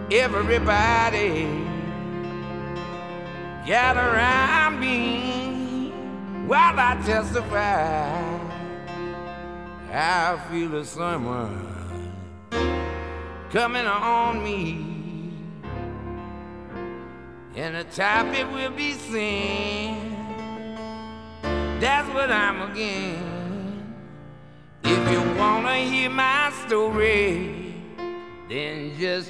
Everybody gather around me while I testify. I feel a someone coming on me, and the topic will be sin. That's what I'm again. If you wanna hear my story, then just